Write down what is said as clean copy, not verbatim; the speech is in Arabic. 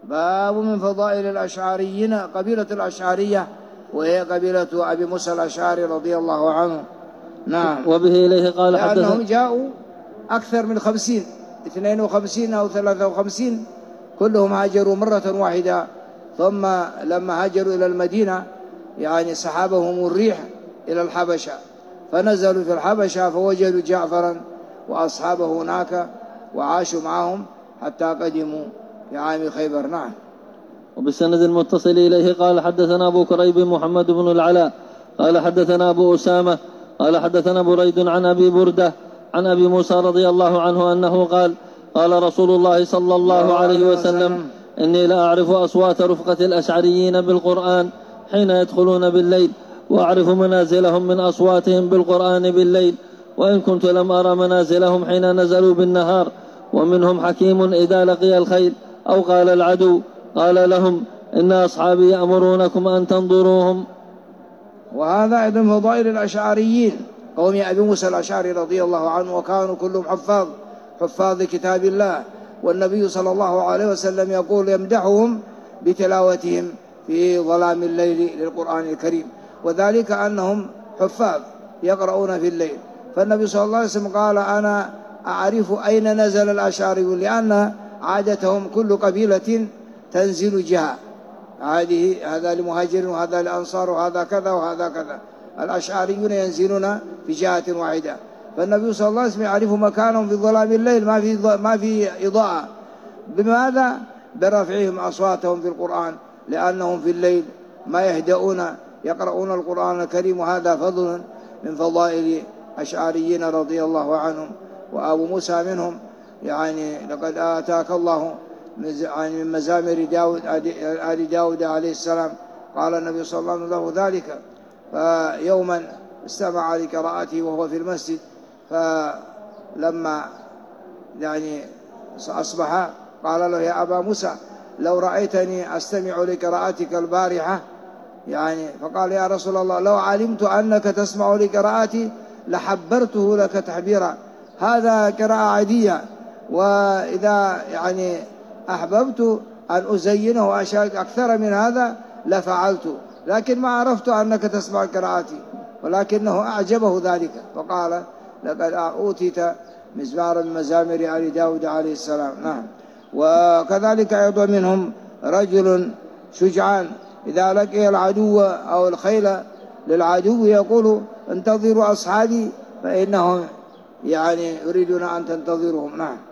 باب من فضائل الأشعريين، قبيلة الأشعرية وهي قبيلة أبي موسى الأشعري رضي الله عنه. نعم. وبه إليه قال لأنهم جاءوا أكثر من 50، 52 أو 53، كلهم هاجروا مرة واحدة، ثم لما هاجروا إلى المدينة يعني سحبهم الريح إلى الحبشة، فنزلوا في الحبشة فوجدوا جعفرا وأصحابه هناك وعاشوا معهم حتى قدموا في عام خيبر. نعم. وبالسند المتصل إليه قال حدثنا أبو كريب محمد بن العلاء قال حدثنا أبو أسامة قال حدثنا بريد عن أبي بردة عن أبي موسى رضي الله عنه أنه قال قال رسول الله صلى الله عليه وسلم إني لا أعرف أصوات رفقة الأشعريين بالقرآن حين يدخلون بالليل، وأعرف منازلهم من أصواتهم بالقرآن بالليل، وإن كنت لم أرى منازلهم حين نزلوا بالنهار. ومنهم حكيم إذا لقي الخيل أو قال العدو قال لهم إن أصحابي يأمرونكم أن تنظروهم. وهذا أيضا فضائل الأشعريين قوم أبي موسى الأشعري رضي الله عنه، وكانوا كلهم حفاظ كتاب الله، والنبي صلى الله عليه وسلم يقول يمدحهم بتلاوتهم في ظلام الليل للقرآن الكريم، وذلك أنهم حفاظ يقرؤون في الليل. فالنبي صلى الله عليه وسلم قال أنا أعرف أين نزل الأشعري، لأن عادتهم كل قبيلة تنزل جهة، هذا لمهاجر وهذا لأنصار وهذا كذا وهذا كذا، الأشعريون ينزلون في جهة واحدة. فالنبي صلى الله عليه وسلم يعرف مكانهم في ظلام الليل، ما في إضاءة. بماذا؟ برفعهم أصواتهم في القرآن، لأنهم في الليل ما يهدؤون يقرؤون القرآن الكريم، وهذا فضل من فضائل أشعريين رضي الله عنهم. وأبو موسى منهم، يعني لقد آتاك الله من مزامر آل داود عليه السلام، قال النبي صلى الله عليه وسلم له ذلك. فيوما استمع لقراءته وهو في المسجد، فلما يعني أصبح قال له يا أبا موسى لو رأيتني أستمع لقراءتك البارحة، يعني فقال يا رسول الله لو علمت أنك تسمع لقراءتي لحبرته لك تحبيرا، هذا قراءة عادية، وإذا يعني أحببت أن أزينه وأشارك أكثر من هذا لفعلت، لكن ما عرفت أنك تسمع قراءتي، ولكنه أعجبه ذلك، فقال لقد أوتيت مزمارا من مزامر آل داود عليه السلام. نعم. وكذلك أيضا منهم رجل شجعان إذا لقي العدو أو الخيل للعدو يقول انتظروا أصحابي فإنهم يعني يريدون أن تنتظرهم. نعم.